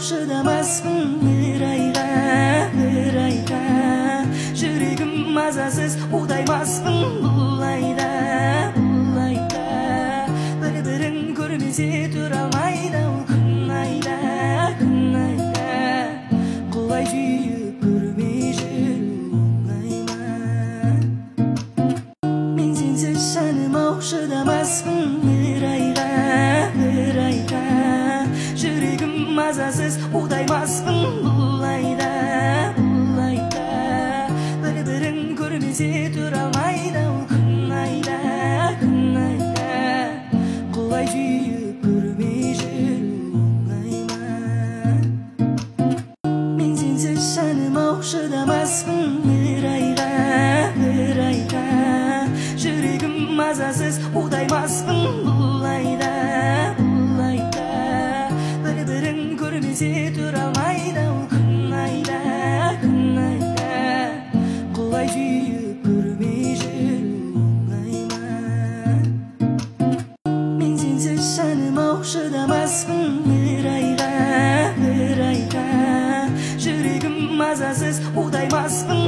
шыдамаспын бір айға жүрегім мазасыз удаймаспын бұл айда бір-бірін көрмесе тұра алмайды күн айда құлай сүйіп көрмей жүру оңай ма мен сенсіз жаным ау шыдамаспын бір айға жүрегім мазасыз удаймаспын бұл айда бір-бірін көрмесе тұра алмайды күн айда құлай сүйіп көрмей жүру оңай ма мен сенсіз жаным ау шыдамаспын бір айға жүрегім мазасыз удаймаспын бұл айда бір-бірін көрмесе тұра алмайды күн айда құлай сүйіп көрмей жүру оңай ма мен сенсіз жаным ау шыдамаспын бір айға жүрегім мазасыз удаймаспын